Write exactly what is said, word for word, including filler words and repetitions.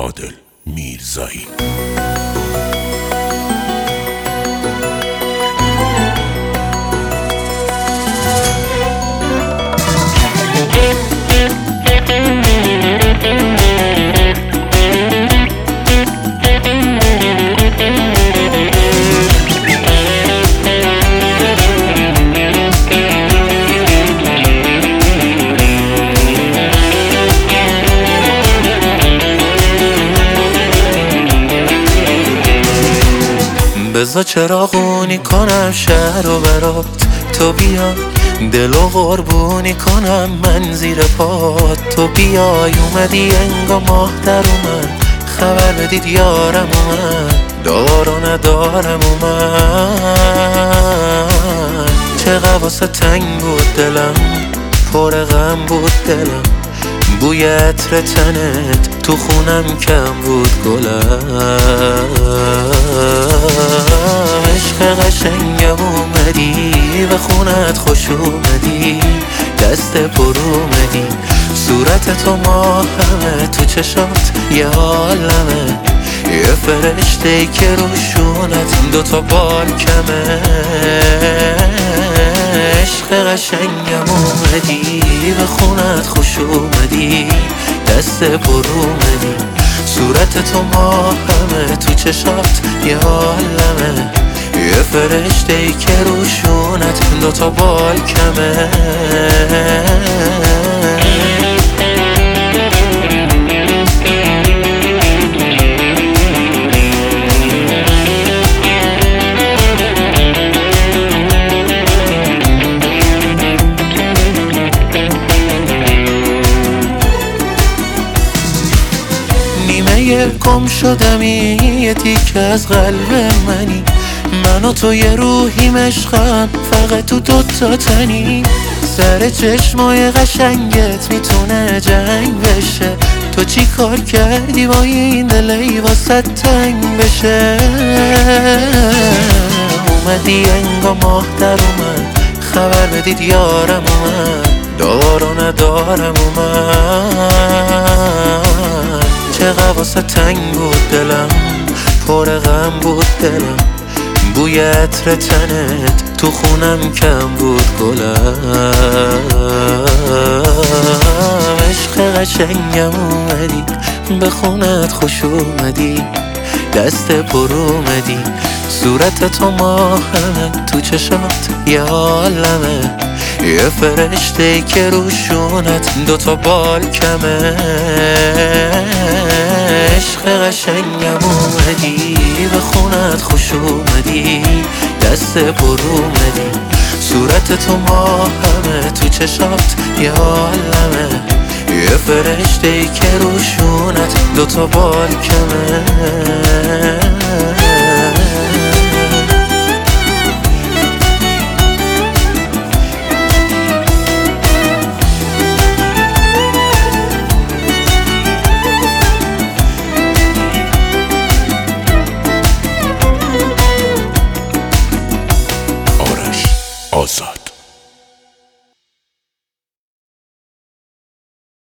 عادل میرزایی. بذار چراغونی کنم شهر و برات، تو بیا دلو قربونی کنم من زیر پات. تو بیای اومدی انگا ماه در اومد، خبر بدید یارم اومد، دار و ندارم اومد. چقدر واسه تنگ بود دلم، پر غم بود دلم، بوی عطر تنت تو خونم کم بود گلم. عشق قشنگم اومدی به خونت خوش اومدی، دست پر اومدی، صورت تو ماهمه، تو چشات یه عالمه، یه فرشته که روشونت دوتا بال کمه. عشق قشنگم اومدی به خونت خوش اومدی، دست پر اومدی، صورت تو ماهمه، تو چشات یه عالمه، یه فرشته ای که روشونت دوتا بال کمه. گم شدمی یه تیکه از قلب منی، من و تو یه روحیم عشقم فقط تو دوتا تنی. سر چشمای قشنگت میتونه جنگ بشه، تو چی کار کردی با این دلی واسه تنگ بشه. اومدی انگا ماه در اومد، خبر بدید یارم اومد، دار و ندارم اومد. چقدر واسه تنگ بود دلم، پر غم بود دلم، بوی عطر تنت تو خونم کم بود گلم. عشق قشنگم اومدی به خونت خوش اومدی، دست پر اومدی، صورت تو ماهمه، تو چشات یه عالمه، یه فرشته که روشونت دوتا بال کمه. عشق قشنگم اومدی به خونت خوش اومدی، دست پر اومدی، صورت تو ماهمه، تو چشات یه عالمه، یه فرشته ای که روشونت دوتا بال کمه.